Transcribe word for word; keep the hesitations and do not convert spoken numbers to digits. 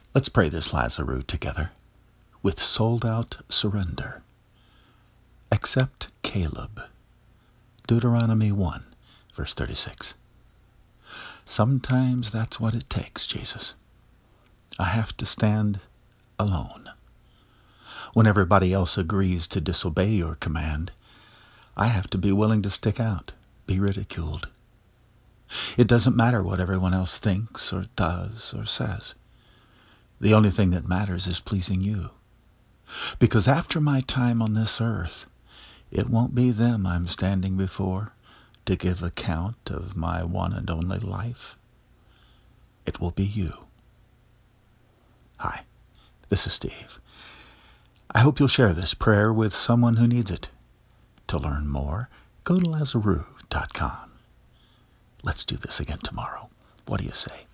Let's pray this Lazarus together with sold-out surrender. Accept Caleb. Deuteronomy one, verse thirty-six. Sometimes that's what it takes, Jesus. I have to stand alone. When everybody else agrees to disobey your command, I have to be willing to stick out, be ridiculed. It doesn't matter what everyone else thinks or does or says. The only thing that matters is pleasing you. Because after my time on this earth, it won't be them I'm standing before to give account of my one and only life. It will be you. Hi, this is Steve. I hope you'll share this prayer with someone who needs it. To learn more, go to Lazarus dot com. Let's do this again tomorrow. What do you say?